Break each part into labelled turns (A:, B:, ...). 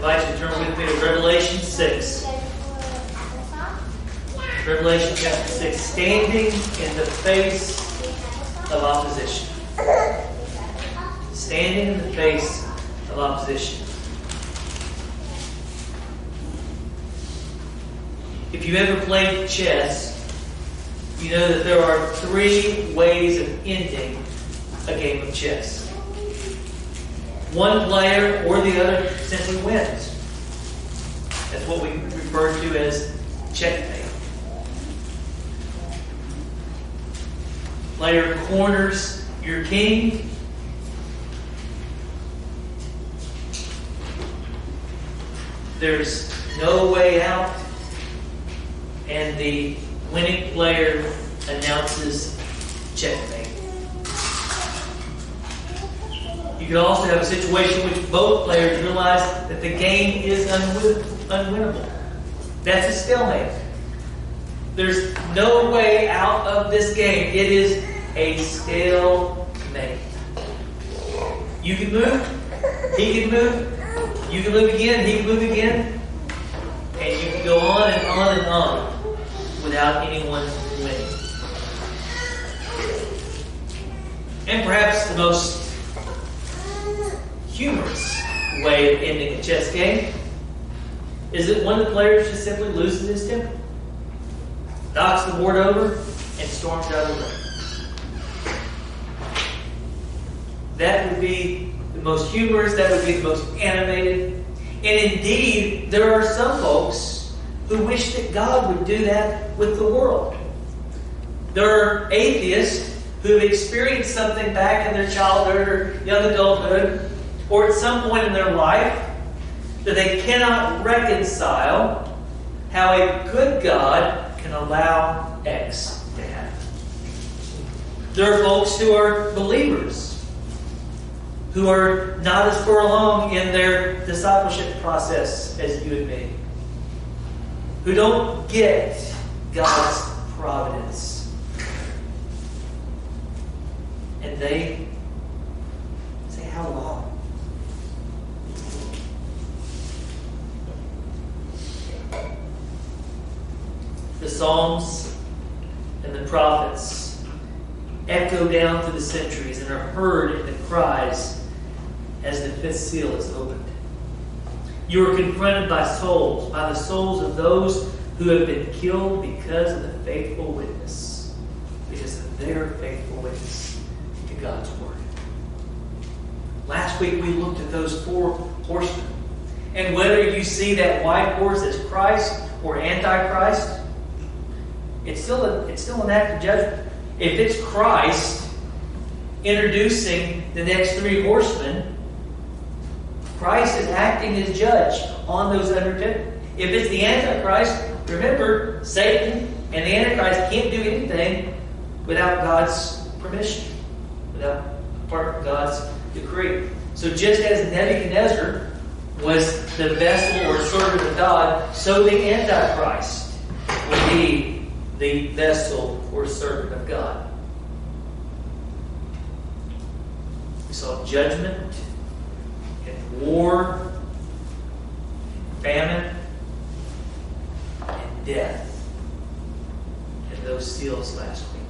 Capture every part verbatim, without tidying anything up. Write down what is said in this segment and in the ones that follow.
A: invite you to turn with me to Revelation six. Revelation chapter six. Standing in the face of opposition. Standing in the face of opposition. If you ever played chess, you know that there are three ways of ending a game of chess. One player or the other simply wins. That's what we refer to as checkmate. Player corners your king. There's no way out. And the winning player announces checkmate. You can also have a situation in which both players realize that the game is unwin- unwinnable. That's a stalemate. There's no way out of this game. It is a stalemate. You can move, he can move, you can move again, he can move again, and you can go on and on and on without anyone winning. And perhaps the most humorous way of ending a chess game is that one of the players just simply loses his temper, knocks the board over, and storms out of the room. That would be the most humorous, that would be the most animated. And indeed, there are some folks who wish that God would do that with the world. There are atheists who have experienced something back in their childhood or young adulthood, or at some point in their life, that they cannot reconcile how a good God can allow X to happen. There are folks who are believers, who are not as far along in their discipleship process as you and me, who don't get God's providence. And they say, how long? The Psalms and the prophets echo down through the centuries and are heard in the cries as the fifth seal is opened. You are confronted by souls, by the souls of those who have been killed because of the faithful witness, because of their faithful witness to God's word. Last week we looked at those four horsemen, and whether you see that white horse as Christ or Antichrist, It's still, a, it's still an act of judgment. If it's Christ introducing the next three horsemen, Christ is acting as judge on those undertakers. If it's the Antichrist, remember, Satan and the Antichrist can't do anything without God's permission, without part of God's decree. So just as Nebuchadnezzar was the vessel or servant of God, so the Antichrist will be the vessel or servant of God. We saw judgment and war, and famine, and death in those seals last week.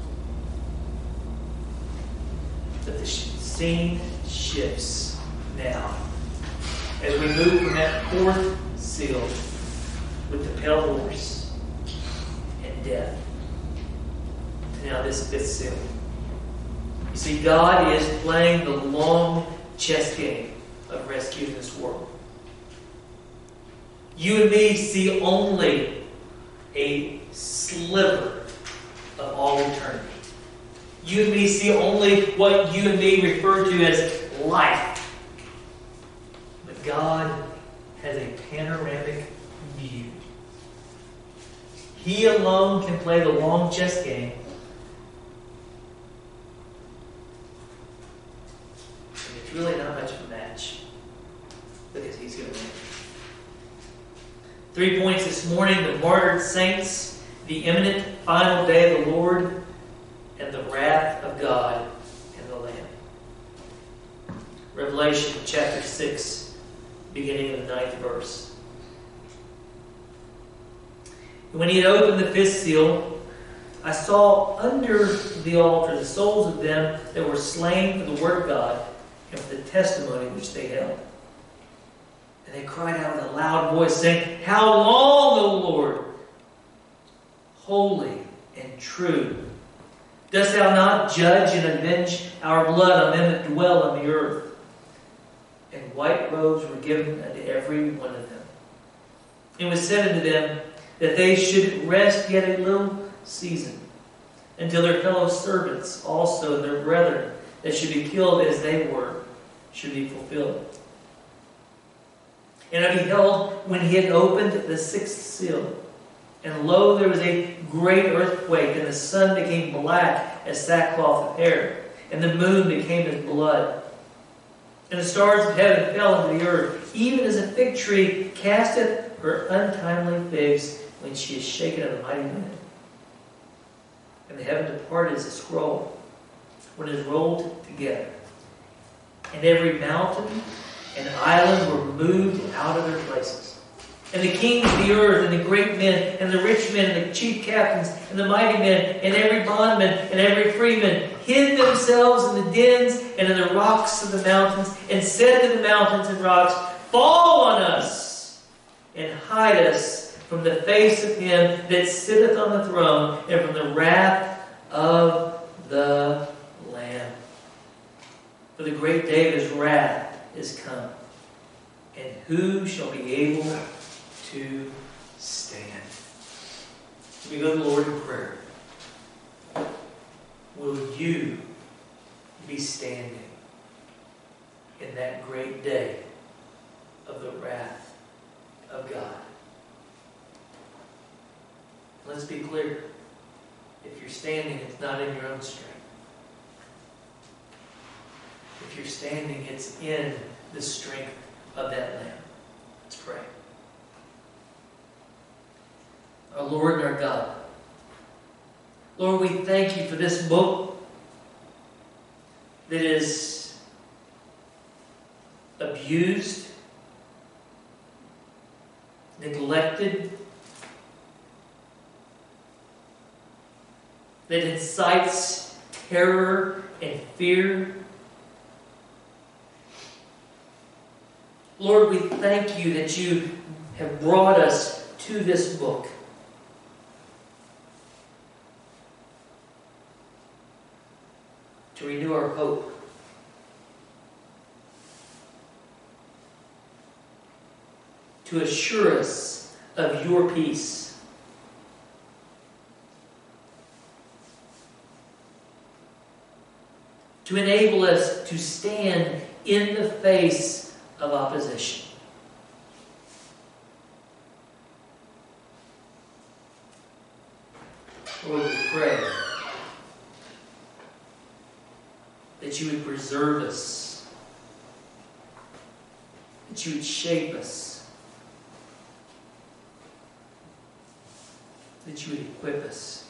A: But the scene shifts now as we move from that fourth seal with the pale horse death to now this fifth seal. You see, God is playing the long chess game of rescuing this world. You and me see only a sliver of all eternity. You and me see only what you and me refer to as life. But God has a panoramic view. He alone can play the long chess game. And it's really not much of a match, because He's going to win. Three points this morning: the martyred saints, the imminent final day of the Lord, and the wrath of God and the Lamb. Revelation chapter six, beginning of the ninth verse. And when he had opened the fifth seal, I saw under the altar the souls of them that were slain for the word of God and for the testimony which they held. And they cried out with a loud voice, saying, How long, O Lord, holy and true, dost thou not judge and avenge our blood on them that dwell on the earth? And white robes were given unto every one of them. And it was said unto them that they should rest yet a little season, until their fellow servants also and their brethren that should be killed as they were should be fulfilled. And I beheld when he had opened the sixth seal, and lo, there was a great earthquake, and the sun became black as sackcloth of hair, and the moon became as blood. And the stars of heaven fell into the earth, even as a fig tree casteth her untimely figs when she is shaken of a mighty wind. And the heaven departed as a scroll when it is rolled together. And every mountain and island were moved out of their places. And the kings of the earth, and the great men, and the rich men, and the chief captains, and the mighty men, and every bondman, and every freeman, hid themselves in the dens and in the rocks of the mountains, and said to the mountains and rocks, Fall on us, and hide us from the face of him that sitteth on the throne, and from the wrath of the Lamb. For the great day of his wrath is come, and who shall be able to stand? We go to the Lord in prayer. Will you be standing in that great day of the wrath of God? Let's be clear. If you're standing, it's not in your own strength. If you're standing, it's in the strength of that Lamb. Let's pray. Our Lord and our God, Lord, we thank you for this book that is abused, neglected, that incites terror and fear. Lord, we thank you that you have brought us to this book. To renew our hope. To assure us of your peace. To enable us to stand in the face of opposition. Lord, we pray that you would preserve us, that you would shape us, that you would equip us.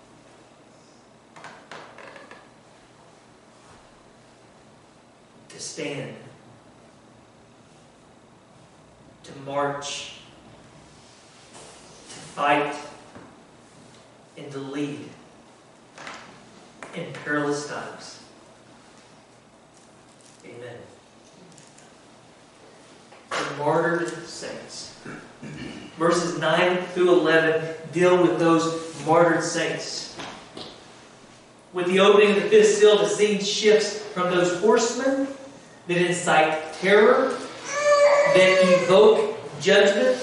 A: To stand, to march, to fight, and to lead in perilous times. Amen. The martyred saints. Verses nine through eleven deal with those martyred saints. With the opening of the fifth seal, the scene shifts from those horsemen that incite terror, that evoke judgment,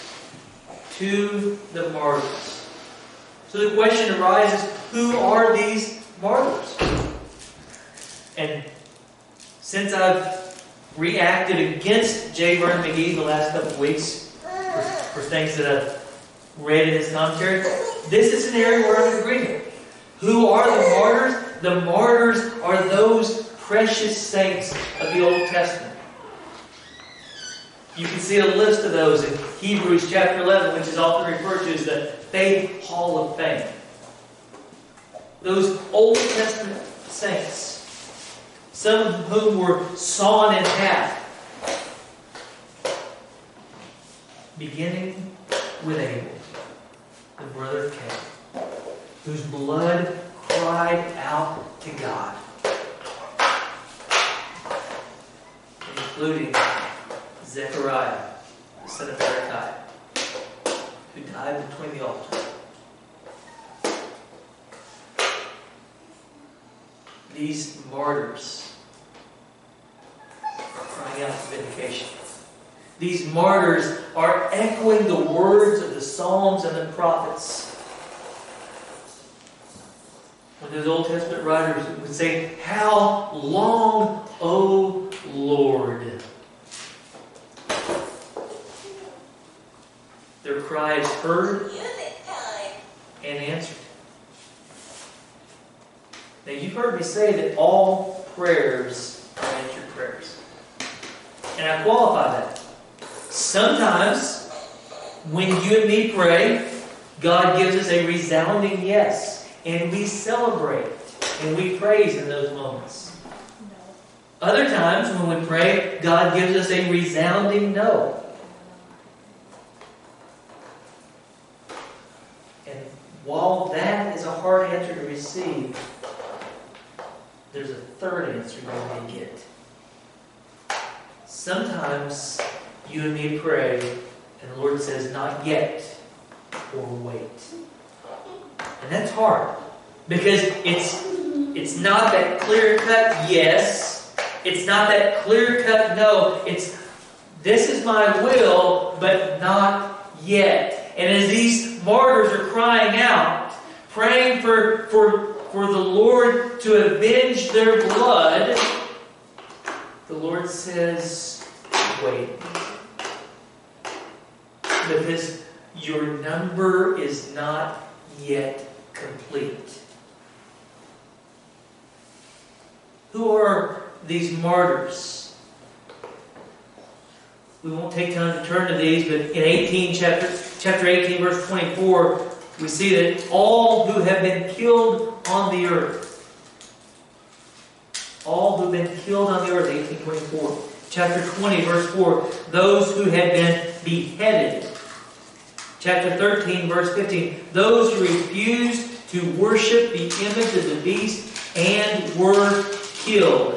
A: to the martyrs. So the question arises, who are these martyrs? And since I've reacted against J. Vernon McGee the last couple of weeks for, for things that I've read in his commentary, this is an area where I'm in agreement. Who are the martyrs? The martyrs are those precious saints of the Old Testament. You can see a list of those in Hebrews chapter eleven, which is often referred to as the Faith Hall of Fame. Those Old Testament saints, some of whom were sawn in half, beginning with Abel, the brother of Cain, whose blood cried out to God, including Zechariah, the son of Berechiah, who died between the altars. These martyrs are crying out for vindication. These martyrs are echoing the words of the Psalms and the prophets. When those Old Testament writers would say, "How long, O Lord?" Their cries heard and answered. Now, you've heard me say that all prayers are answered prayers. And I qualify that. Sometimes, when you and me pray, God gives us a resounding yes. And we celebrate and we praise in those moments. Other times, when we pray, God gives us a resounding no. And while that is a hard answer to receive, there's a third answer you may get. Sometimes you and me pray, and the Lord says, "Not yet," or "Wait." And that's hard, because it's it's not that clear-cut yes. It's not that clear-cut no. It's, "This is my will, but not yet." And as these martyrs are crying out, praying for for for the Lord to avenge their blood, the Lord says, "Wait. Because your number is not yet complete." Who are these martyrs? We won't take time to turn to these, but in eighteen chapter chapter eighteen, verse twenty-four, we see that all who have been killed on the earth, all who have been killed on the earth, eighteen twenty-four. Chapter twenty, verse four, those who had been beheaded. Chapter thirteen, verse fifteen, those who refused to worship the image of the beast and were killed.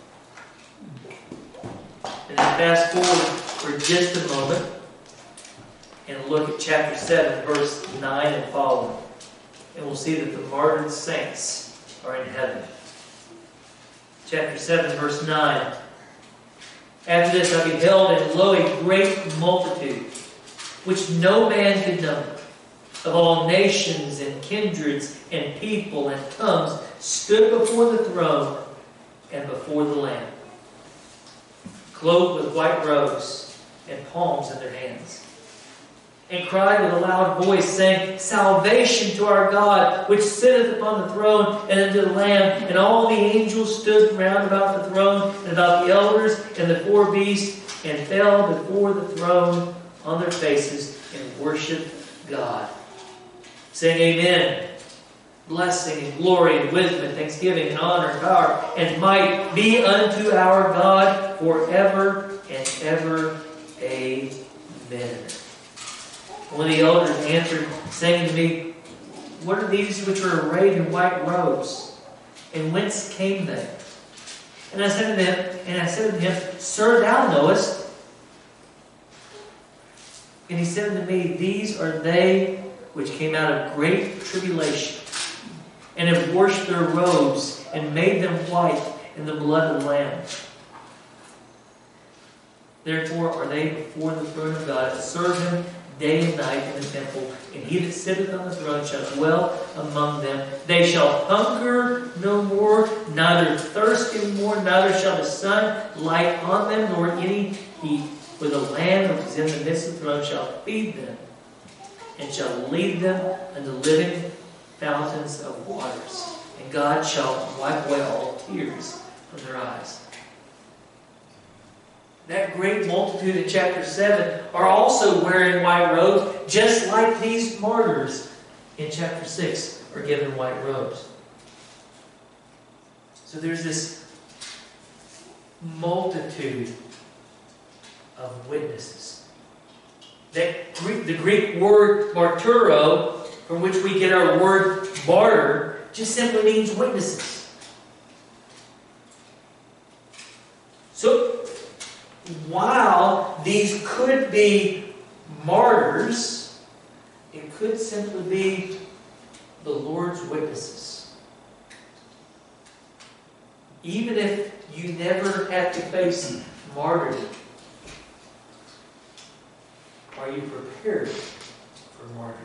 A: And then fast forward for just a moment and look at chapter seven, verse nine and following. And we'll see that the martyred saints are in heaven. Chapter seven, verse nine. After this I beheld, and lo, a great multitude, which no man could number, of all nations and kindreds and people and tongues, stood before the throne and before the Lamb, clothed with white robes and palms in their hands, and cried with a loud voice, saying, "Salvation to our God, which sitteth upon the throne, and unto the Lamb." And all the angels stood round about the throne, and about the elders, and the four beasts, and fell before the throne on their faces, and worshiped God, saying, "Amen. Blessing and glory and wisdom and thanksgiving and honor and power and might be unto our God forever and ever. Amen." One of the elders answered, saying to me, "What are these which are arrayed in white robes? And whence came they?" And I said to them, and I said to him, "Sir, thou knowest." And he said unto me, "These are they which came out of great tribulation, and have washed their robes, and made them white in the blood of the Lamb. Therefore are they before the throne of God, to serve Him day and night in the temple. And He that sitteth on the throne shall dwell among them. They shall hunger no more, neither thirst any more, neither shall the sun light on them, nor any heat. For the Lamb which is in the midst of the throne shall feed them, and shall lead them unto living fountains of waters. And God shall wipe away all tears from their eyes." That great multitude in chapter seven are also wearing white robes, just like these martyrs in chapter six are given white robes. So there's this multitude of witnesses. That Greek, the Greek word martyro, from which we get our word martyr, just simply means witnesses. So, while these could be martyrs, it could simply be the Lord's witnesses. Even if you never have to face martyrdom, are you prepared for martyrdom?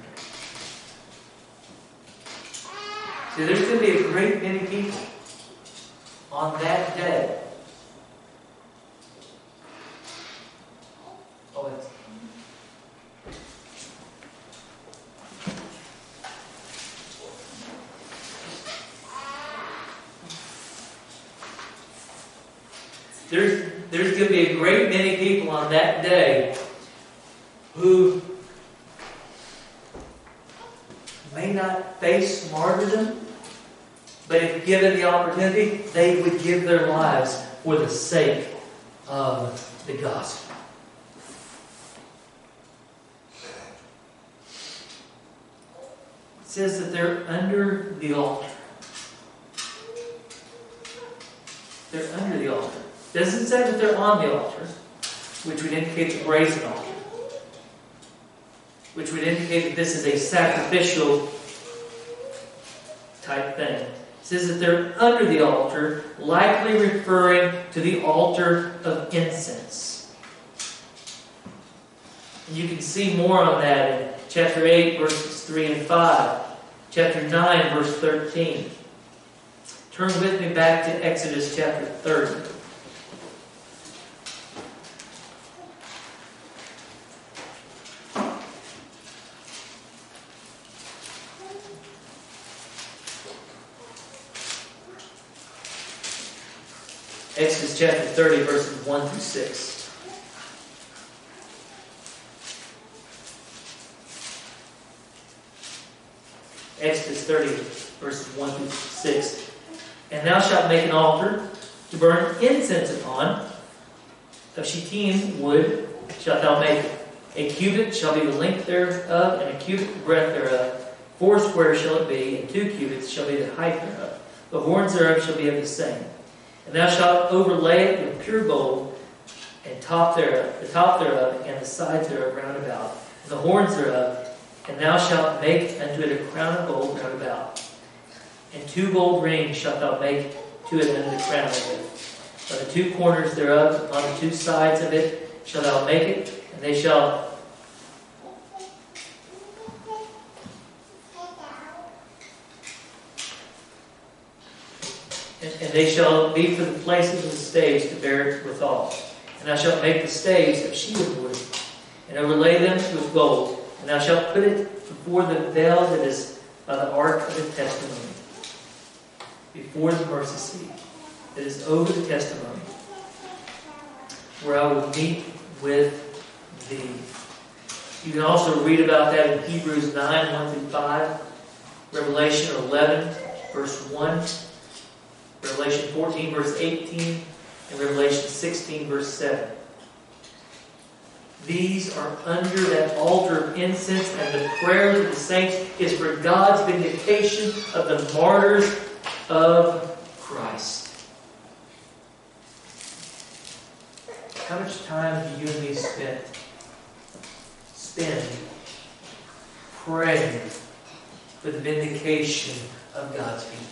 A: See, there's going to be a great many people on that day. Oh, that's... There's, there's going to be a great many people on that day who may not face martyrdom, but if given the opportunity, they would give their lives for the sake of the gospel. It says that they're under the altar. They're under the altar. It doesn't say that they're on the altar, which would indicate the brazen altar, which would indicate that this is a sacrificial type thing. It says that they're under the altar, likely referring to the altar of incense. And you can see more on that in chapter eight, verses three and five. Chapter nine, verse thirteen. Turn with me back to Exodus chapter thirty. Exodus chapter thirty, verses one through six. Exodus thirty, verses one through six. And thou shalt make an altar to burn incense upon. Of shittim wood shalt thou make it. A cubit shall be the length thereof, and a cubit the breadth thereof. Four square shall it be, and two cubits shall be the height thereof. The horns thereof shall be of the same. And thou shalt overlay it with pure gold, and top thereof, the top thereof, and the sides thereof round about, and the horns thereof. And thou shalt make unto it a crown of gold round about. And two gold rings shalt thou make to it unto the crown of it. By the two corners thereof, upon the two sides of it, shalt thou make it, and they shall and, and they shall be for the places of the staves to bear it withal. And thou shalt make the staves of shittim wood, and overlay them with gold. And thou shalt put it before the veil that is by the ark of the testimony, before the mercy seat that is over the testimony, where I will meet with thee. You can also read about that in Hebrews nine, one through five, Revelation eleven, verse one, Revelation fourteen, verse eighteen, and Revelation sixteen, verse seven. These are under that altar of incense, and the prayer of the saints is for God's vindication of the martyrs of Christ. How much time do you and me spend, spend praying for the vindication of God's people?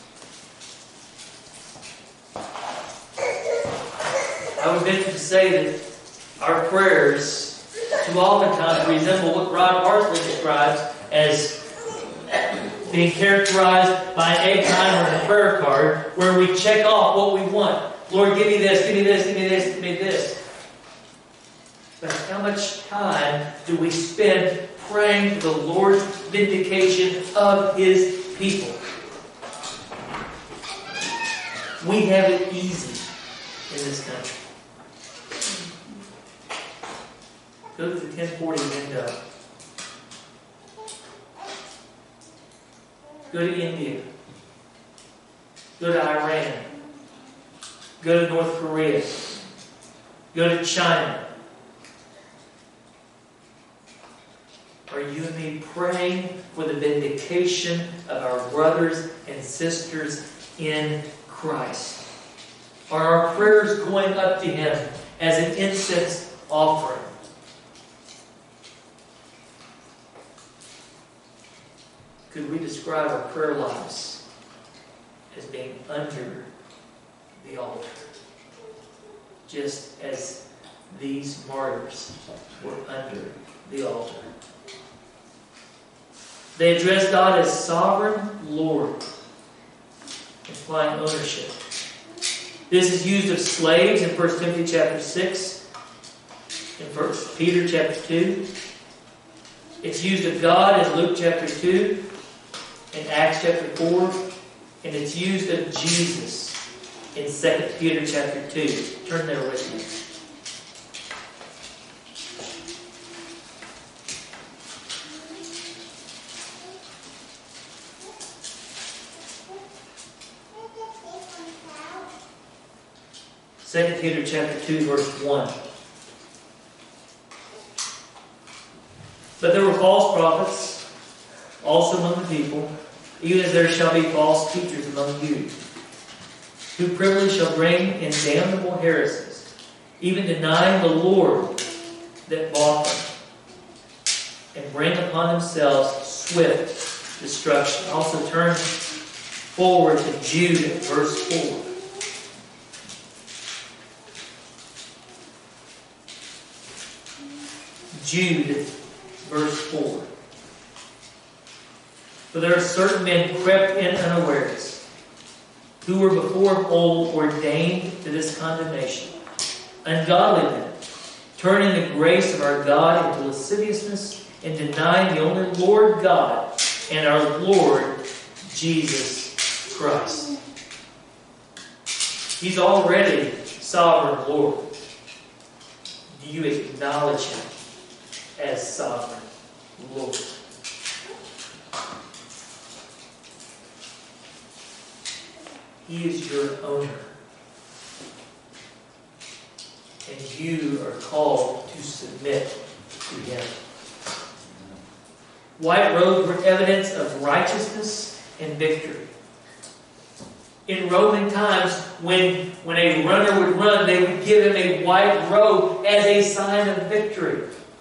A: I would venture to say that our prayers too oftentimes resemble what Rod Hartley describes as being characterized by an egg timer and a prayer card, where we check off what we want. Lord, give me this, give me this, give me this, give me this. But how much time do we spend praying for the Lord's vindication of His people? We have it easy in this country. Go to the ten forty window. Go to India. Go to Iran. Go to North Korea. Go to China. Are you and me praying for the vindication of our brothers and sisters in Christ? Are our prayers going up to Him as an incense offering? Could we describe our prayer lives as being under the altar? Just as these martyrs were under the altar. They address God as sovereign Lord, implying ownership. This is used of slaves in First Timothy chapter six, in First Peter chapter two. It's used of God in Luke chapter two, in Acts chapter four, and it's used of Jesus in Second Peter chapter two. Turn there with me. Second Peter chapter two, verse one. But there were false prophets also among the people, even as there shall be false teachers among you, who privily shall bring in damnable heresies, even denying the Lord that bought them, and bring upon themselves swift destruction. Also turn forward to Jude at verse four. Jude, verse four. For there are certain men crept in unawares, who were before of old ordained to this condemnation, ungodly men, turning the grace of our God into lasciviousness, and denying the only Lord God and our Lord Jesus Christ. He's already sovereign Lord. Do you acknowledge Him as sovereign Lord? He is your owner. And you are called to submit to Him. White robes were evidence of righteousness and victory. In Roman times, when, when a runner would run, they would give him a white robe as a sign of victory.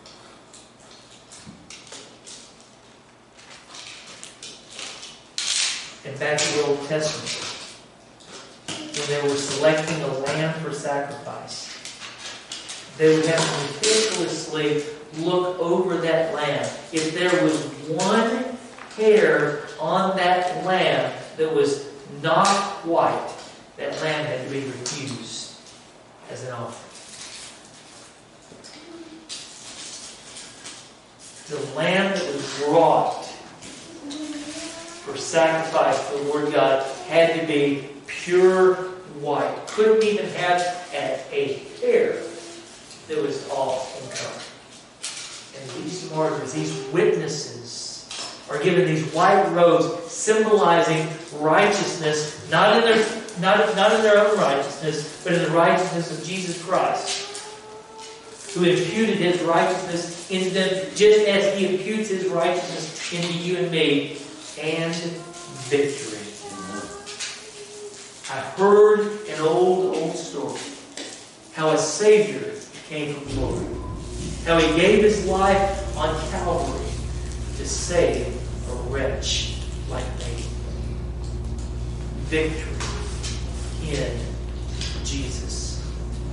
A: In back in the Old Testament, when they were selecting a lamb for sacrifice, they would have to meticulously look over that lamb. If there was one hair on that lamb that was not white, that lamb had to be refused as an offering. The lamb that was brought for sacrifice to the Lord God had to be pure white. Couldn't even have a hair that was off in color. And these martyrs, these witnesses, are given these white robes symbolizing righteousness, not in their not, not in their own righteousness, but in the righteousness of Jesus Christ, who imputed His righteousness into them, just as He imputes His righteousness into you and me, and victory. I heard an old, old story, how a Savior came from glory, how He gave His life on Calvary to save a wretch like me. Victory in Jesus.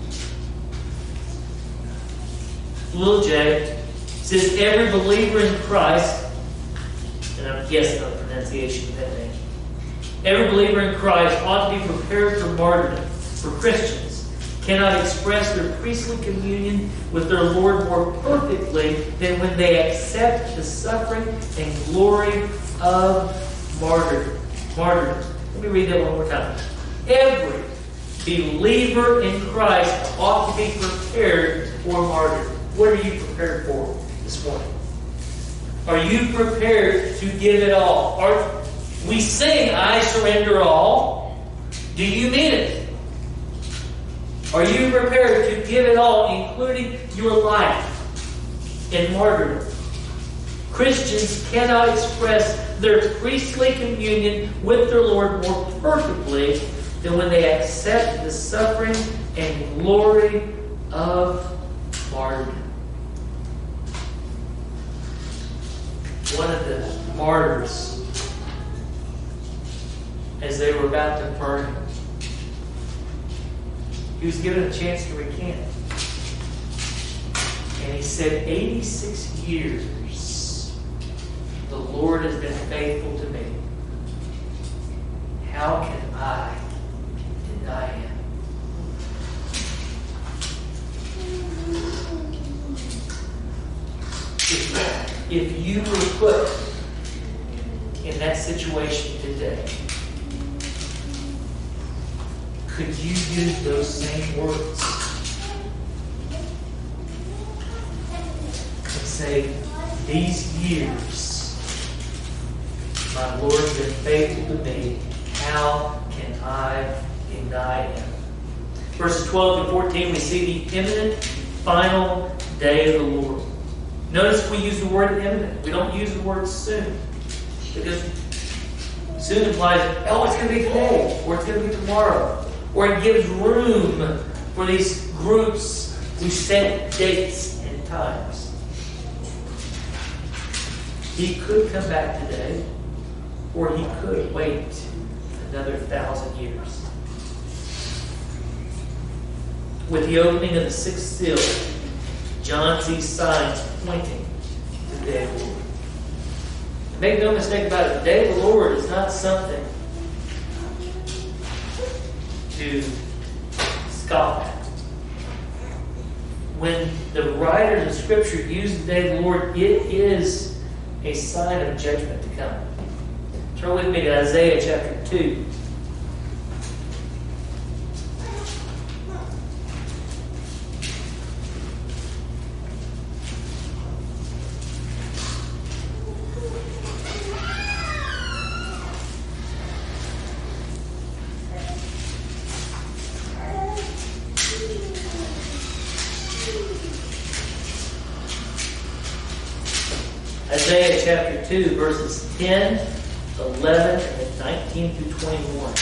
A: Little J says every believer in Christ, and I'm guessing on the pronunciation of that name, every believer in Christ ought to be prepared for martyrdom. For Christians cannot express their priestly communion with their Lord more perfectly than when they accept the suffering and glory of martyrdom. Martyrdom. Let me read that one more time. Every believer in Christ ought to be prepared for martyrdom. What are you prepared for this morning? Are you prepared to give it all? Are we sing, I surrender all. Do you mean it? Are you prepared to give it all, including your life in martyrdom? Christians cannot express their priestly communion with their Lord more perfectly than when they accept the suffering and glory of martyrdom. One of the martyrs, as they were about to burn him, he was given a chance to recant. And he said, eighty-six years the Lord has been faithful to me. How can I deny him? If you were put in that situation today, could you use those same words and say, these years my Lord has been faithful to me, how can I deny him? Verses twelve to fourteen, we see the imminent final day of the Lord. Notice we use the word imminent. We don't use the word soon. Because soon implies, oh, it's going to be today, or it's going to be tomorrow. Or it gives room for these groups who set dates and times. He could come back today, or he could wait another thousand years. With the opening of the sixth seal, John sees signs pointing to the day of the Lord. Make no mistake about it, the day of the Lord is not something to scoff at. When the writers of Scripture use the day of the Lord, it is a sign of judgment to come. Turn with me to Isaiah chapter two. Isaiah chapter two, verses ten, eleven, and nineteen through twenty-one.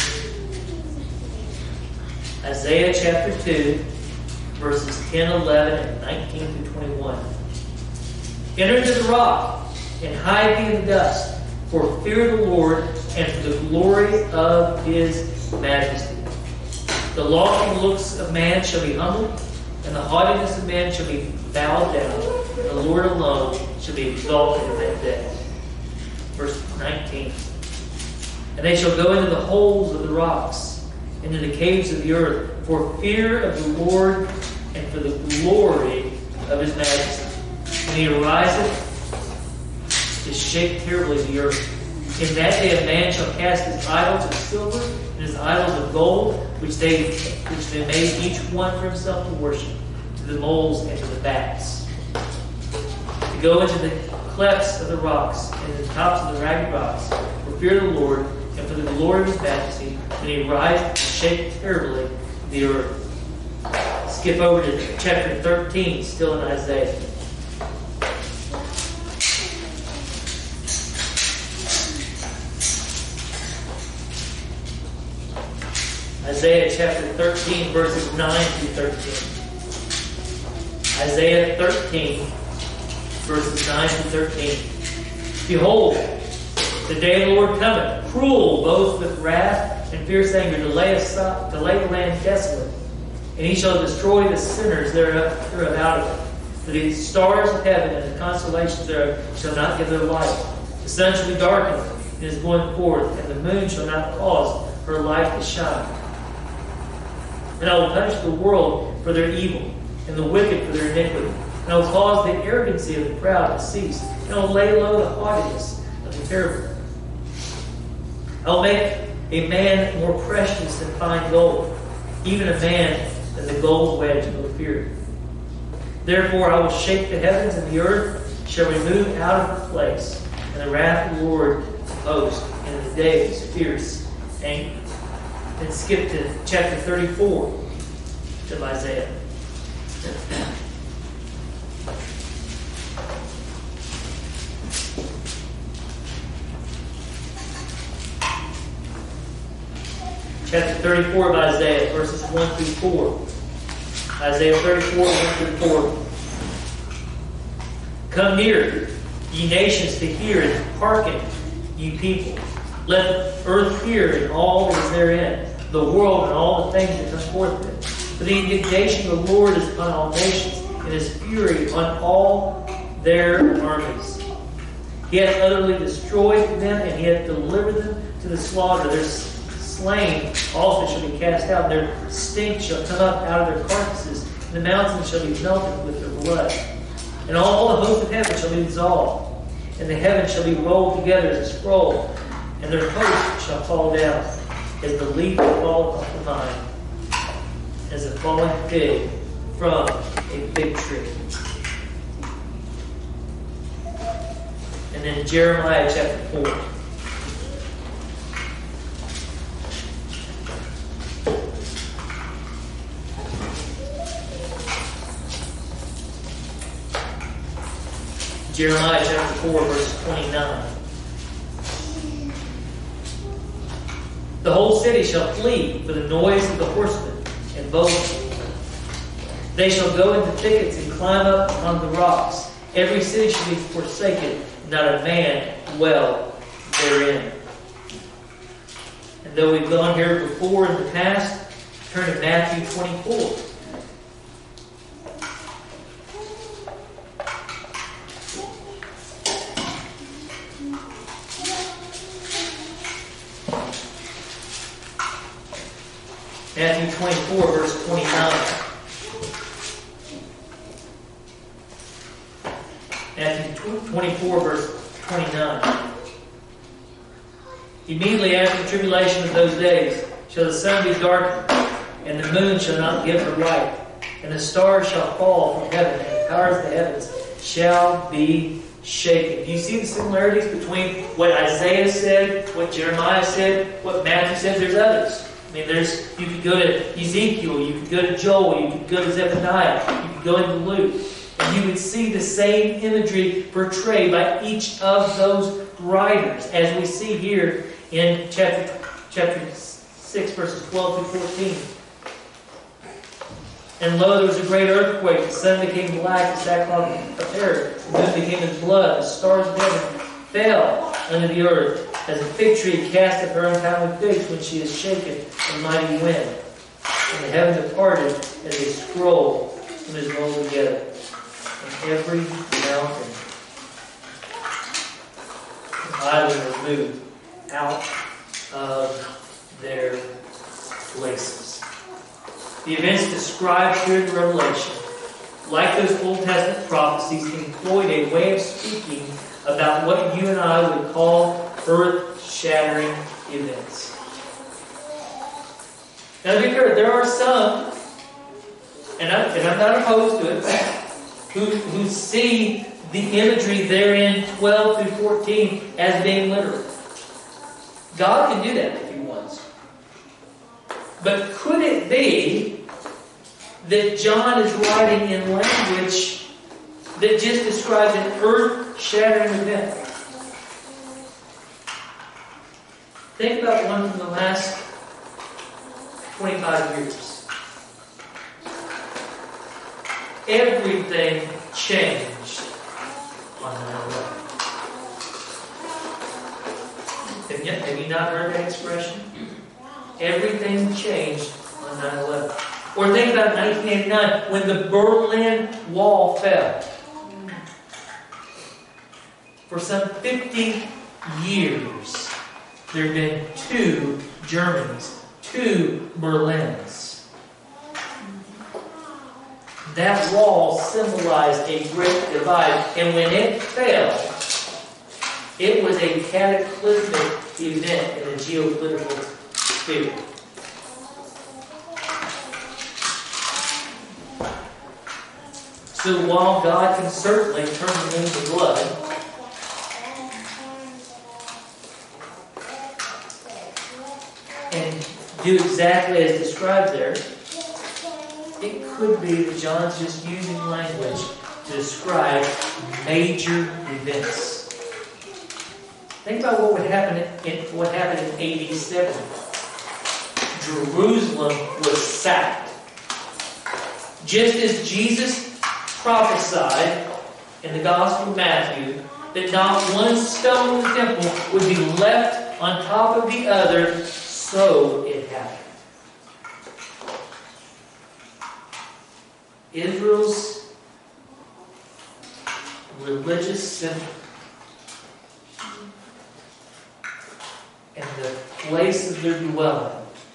A: Isaiah chapter two, verses ten, eleven, and nineteen through twenty-one. Enter into the rock, and hide thee in the dust, for fear of the Lord, and for the glory of his majesty. The lofty looks of man shall be humbled, and the haughtiness of man shall be bowed down, and the Lord alone shall be exalted in that day. Verse nineteen. And they shall go into the holes of the rocks, into the caves of the earth, for fear of the Lord and for the glory of his majesty. When he ariseth, to shake terribly the earth. In that day a man shall cast his idols of silver and his idols of gold, which they which they made each one for himself to worship, to the moles and to the bats. To go into the clefts of the rocks and the tops of the ragged rocks, for fear of the Lord and for the glory of his majesty, when he rises to shake terribly the earth. Skip over to chapter thirteen, still in Isaiah. Isaiah chapter thirteen, verses nine through thirteen. Isaiah thirteen, verses nine through thirteen. Behold, the day of the Lord cometh, cruel both with wrath and fierce anger, to lay, aside, to lay the land desolate. And he shall destroy the sinners thereof, thereof out of it. For the stars of heaven and the constellations thereof shall not give their light. The sun shall be darkened in his going forth, and the moon shall not cause her light to shine. And I will punish the world for their evil, and the wicked for their iniquity. And I will cause the arrogancy of the proud to cease, and I will lay low the haughtiness of the terrible. I will make a man more precious than fine gold, even a man than the gold wedge of Ophir. Therefore I will shake the heavens, and the earth shall remove out of her place, and the wrath of the Lord of hosts, and the day of his fierce anger. Then skip to chapter thirty-four of Isaiah. chapter thirty-four of Isaiah, verses one through four. Isaiah thirty-four, one through four. Come near, ye nations, to hear, and hearken, ye people. Let earth hear and all that is therein, the world and all the things that come forth of it. For the indignation of the Lord is upon all nations, and his fury on all their armies. He hath utterly destroyed them, and he hath delivered them to the slaughter. Their slain also shall be cast out. Their stink shall come up out of their carcasses, and the mountains shall be melted with their blood. And all the hosts of heaven shall be dissolved, and the heavens shall be rolled together as a scroll, and their hosts shall fall down, as the leaf that falleth off the vine, as a falling fig from a fig tree. And then Jeremiah chapter four. Jeremiah chapter four, verse twenty-nine. The whole city shall flee for the noise of the horsemen and bowmen. They shall go into thickets and climb up on the rocks. Every city shall be forsaken, not a man dwell therein. And though we've gone here before in the past, turn to Matthew twenty-four. Matthew twenty-four, verse twenty-nine. Matthew twenty-four, verse twenty-nine. Immediately after the tribulation of those days shall the sun be darkened, and the moon shall not give her light, and the stars shall fall from heaven, and the powers of the heavens shall be shaken. Do you see the similarities between what Isaiah said, what Jeremiah said, what Matthew said? There's others. I mean, there's, you could go to Ezekiel, you could go to Joel, you could go to Zephaniah, you could go into Luke, and you would see the same imagery portrayed by each of those writers, as we see here in chapter, chapter six, verses twelve through fourteen. And lo, there was a great earthquake, the sun became black as sackcloth of hair, the moon became as blood, the stars of heaven fell unto the earth, as a fig tree casteth her untimely figs when she is shaken in mighty wind. And the heaven departed as a scroll when it is rolled together. And every mountain and island was moved out of their places. The events described here in the Revelation, like those Old Testament prophecies, employed a way of speaking about what you and I would call earth-shattering events. Now, to be clear, there are some, and I'm, and I'm not opposed to it, who, who see the imagery therein, twelve through fourteen, as being literal. God can do that if He wants. But could it be that John is writing in language that just describes an earth-shattering event? Think about one from the last twenty-five years. Everything changed on nine eleven. Have you, have you not heard that expression? Everything changed on nine eleven. Or think about nineteen eighty-nine, when the Berlin Wall fell. For some fifty years, there have been two Germanys, two Berlins. That wall symbolized a great divide, and when it fell, it was a cataclysmic event in the geopolitical sphere. So while God can certainly turn the moon to blood, and do exactly as described there, it could be that John's just using language to describe major events. Think about what would happen in what happened in A D seventy. Jerusalem was sacked. Just as Jesus prophesied in the Gospel of Matthew that not one stone in the temple would be left on top of the other, so it happened. Israel's religious center and the place of their dwelling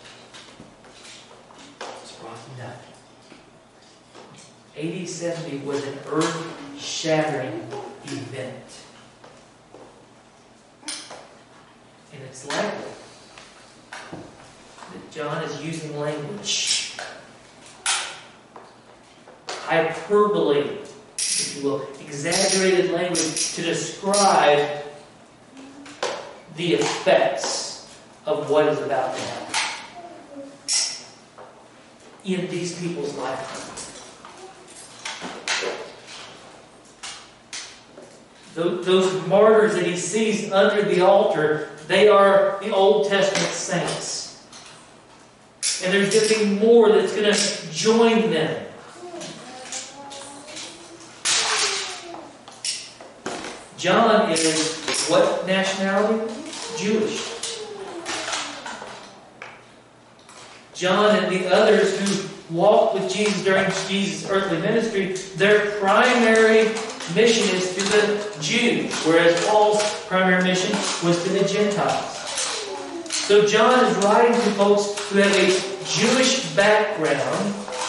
A: was brought to nothing. A D seventy was an earth-shattering event. And it's likely that John is using language, hyperbole, if you will, exaggerated language to describe the effects of what is about to happen in these people's lifetime. Those martyrs that he sees under the altar, they are the Old Testament saints. And there's going to be more that's going to join them. John is what nationality? Jewish. John and the others who walked with Jesus during Jesus' earthly ministry, their primary mission is to the Jews, whereas Paul's primary mission was to the Gentiles. So John is writing to folks who have a Jewish background,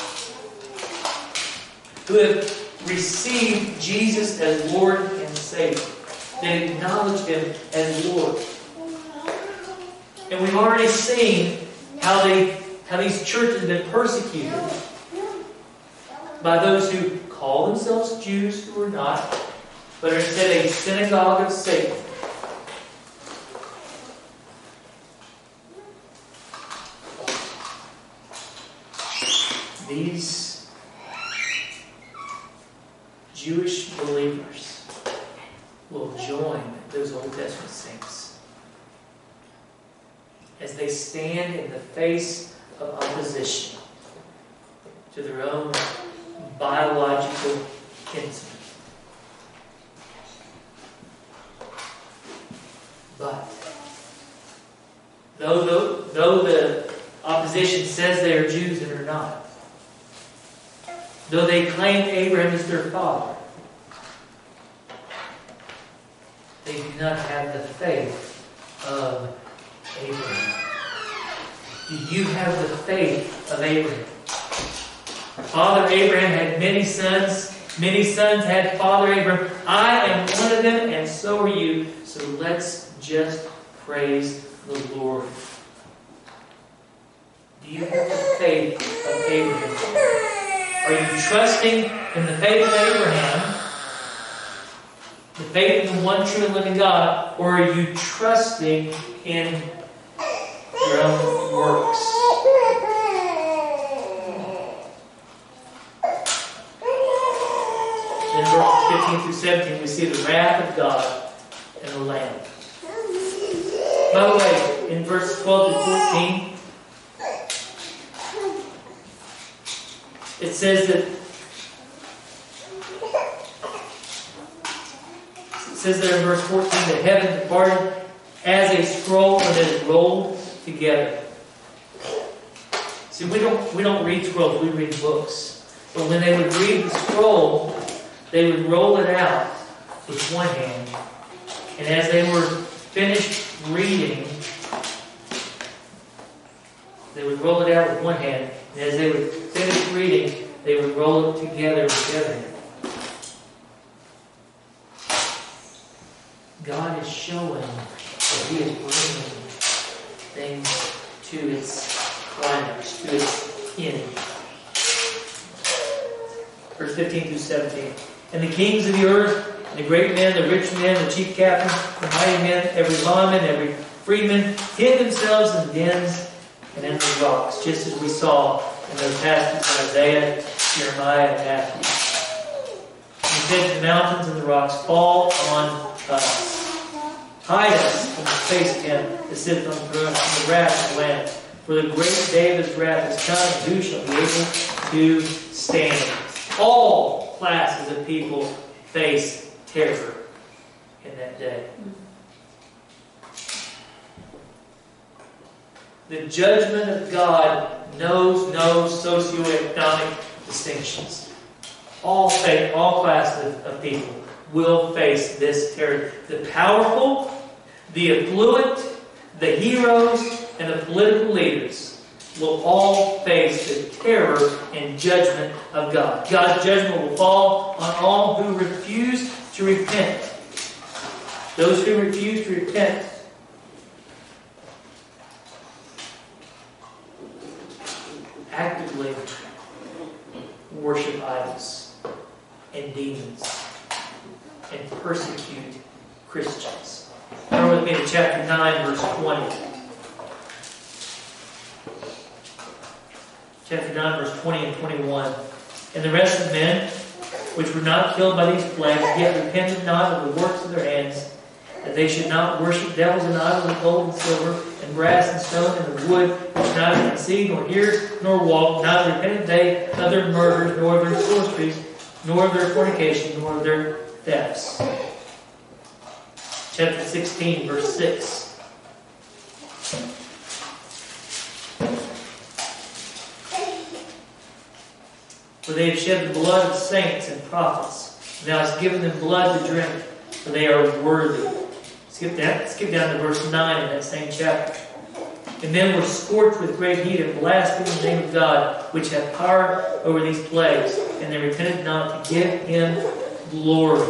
A: who have received Jesus as Lord and Savior. They acknowledge Him as Lord. And we've already seen how they how these churches have been persecuted by those who call themselves Jews who are not, but are instead a synagogue of Satan. These Jewish believers will join those Old Testament saints as they stand in the face of opposition to their own biological kinsmen. But though, though, though the opposition says they are Jews and are not, though they claim Abraham as their father, they do not have the faith of Abraham. Do you have the faith of Abraham? Father Abraham had many sons. Many sons had Father Abraham. I am one of them, and so are you. So let's just praise the Lord. Do you have the faith of Abraham? Are you trusting in the faith of Abraham, the faith in the one true and living God, or are you trusting in your own works? In verses fifteen through seventeen, we see the wrath of God and the Lamb. By the way, in verses twelve to fourteen, it says that it says there in verse fourteen that heaven departed as a scroll when it is rolled together. See, we don't we don't read scrolls, we read books. But when they would read the scroll, they would roll it out with one hand. And as they were finished reading, they would roll it out with one hand. And as they would finish reading, they would roll it together with the other hand. God is showing that He is bringing things to its climax, to its end. Verse fifteen through seventeen. And the kings of the earth, and the great men, the rich men, the chief captains, the mighty men, every bondman, every freedman, hid themselves in dens and in the rocks, just as we saw in those passages in Isaiah, Jeremiah, and Matthew. He said to the mountains and the rocks, fall on us. Hide us from the face of Him that sitteth on the throne, from the wrath of the Lamb. For the great day of his wrath is come, and who shall be able to stand? All classes of people face terror in that day. The judgment of God knows no socioeconomic distinctions. All faith, all classes of people will face this terror. The powerful, the affluent, the heroes, and the political leaders will all face the terror and judgment of God. God's judgment will fall on all who refuse to repent. Those who refuse to repent actively worship idols and demons and persecute Christians. Turn with me to chapter nine, verse twenty. Chapter nine, verse twenty and twenty-one. And the rest of the men, which were not killed by these plagues, yet repented not of the works of their hands, that they should not worship devils and idols of gold and silver, and brass and stone, and the wood, which neither can see, nor hear, nor walk, neither repented they of their murders, nor of their sorceries, nor of their fornication, nor of their thefts. Chapter sixteen, verse six. For they have shed the blood of saints and prophets, and thou hast given them blood to drink, for they are worthy. Skip down, skip down to verse nine in that same chapter. And men were scorched with great heat and blasphemed the name of God, which hath power over these plagues, and they repented not to give him glory.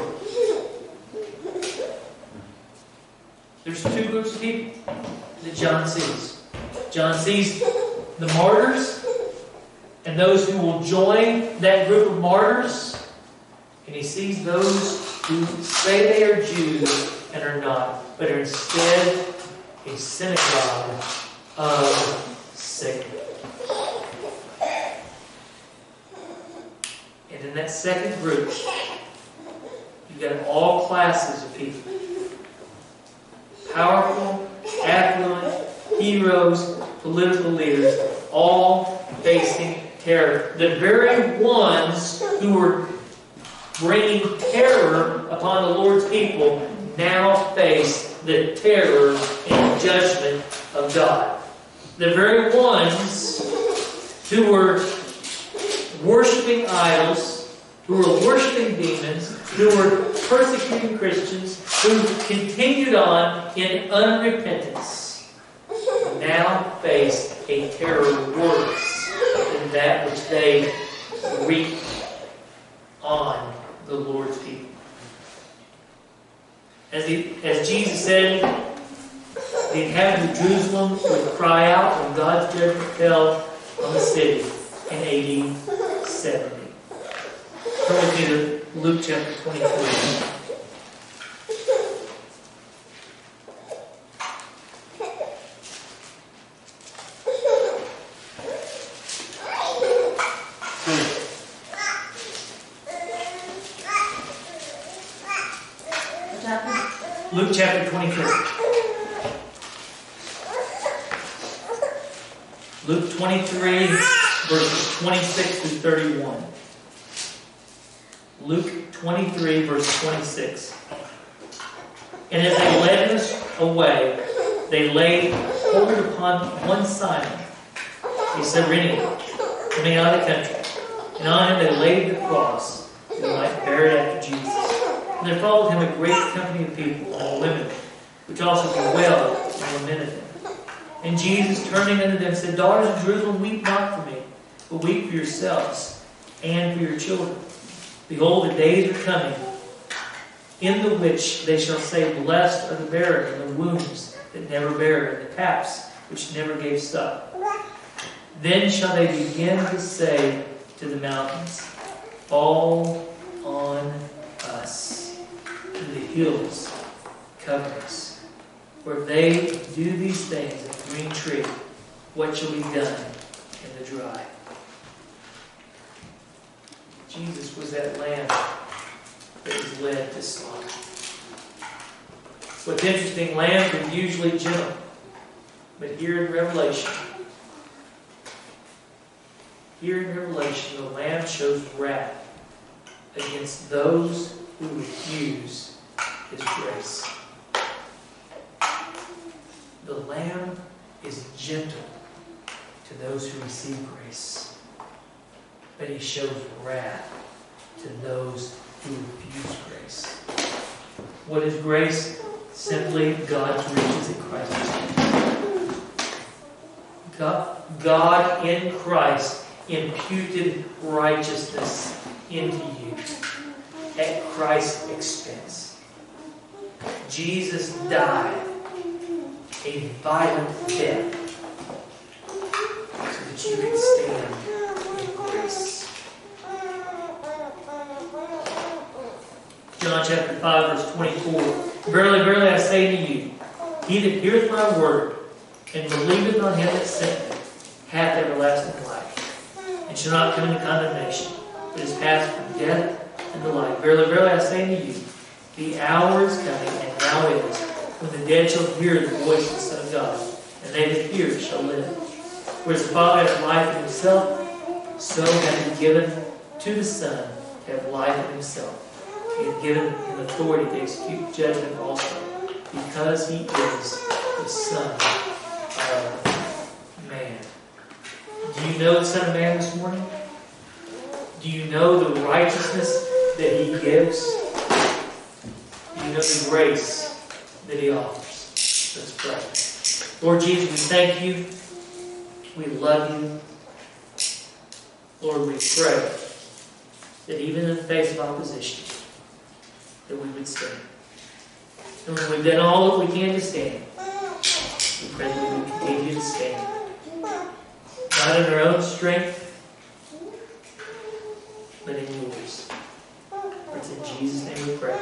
A: There's two groups of people that John sees. John sees the martyrs and those who will join that group of martyrs. And he sees those who say they are Jews and are not, but are instead a synagogue of Satan. And in that second group, you've got all classes of people. Powerful, affluent, heroes, political leaders, all facing terror. The very ones who were bringing terror upon the Lord's people now face the terror and judgment of God. The very ones who were worshiping idols, who were worshiping demons, who were persecuting Christians, who continued on in unrepentance, now face a terror worse than that which they wreaked on the Lord's people. As, he, as Jesus said, the inhabitants of Jerusalem would cry out when God's judgment fell on the city in A D seventy. Turn with me to Luke chapter twenty-three. Luke chapter twenty-three. Luke twenty-three, verses twenty-six through thirty-one. Luke twenty-three, verse twenty-six. And as they led us away, they laid hold upon one Simon, a Cyrenian, coming out of the country. And on him they laid the cross, that they might bear it after Jesus. And there followed him a great company of people, and women, which also bewailed and lamented him. And Jesus, turning unto them, said, Daughters of Jerusalem, weep not for me, but weep for yourselves and for your children. Behold, the days are coming, in the which they shall say, Blessed are the barren, and the wombs that never bare, and the paps which never gave suck. Then shall they begin to say to the mountains, Fall on us, and the hills cover us. For if they do these things in the green tree, what shall be done in the dry? Jesus was that lamb that was led to slaughter. What's interesting, lambs are usually gentle. But here in Revelation, here in Revelation, the Lamb shows wrath against those who refuse His grace. The Lamb is gentle to those who receive grace, but He shows wrath to those who refuse grace. What is grace? Simply God's riches in Christ Jesus. God, God in Christ imputed righteousness into you at Christ's expense. Jesus died a violent death so that you could stand in grace. John chapter five, verse twenty-four. Verily, verily, I say to you, he that heareth my word, and believeth on him that sent me, hath everlasting life, and shall not come into condemnation, but is passed from death into life. Verily, verily, I say unto you, the hour is coming, and now is, when the dead shall hear the voice of the Son of God, and they that hear shall live. Whereas the Father hath life in himself, so hath he given to the Son to have life in himself. He hath given him authority to execute judgment also, because he is the Son of Man. Do you know the Son of Man this morning? Do you know the righteousness that He gives? Do you know the grace that He offers? Let's pray. Lord Jesus, we thank You. We love You. Lord, we pray that even in the face of opposition, that we would stand. And when we've done all that we can to stand, we pray that we would continue to stand. Not in our own strength, but in Yours. For it's in Jesus' name we pray.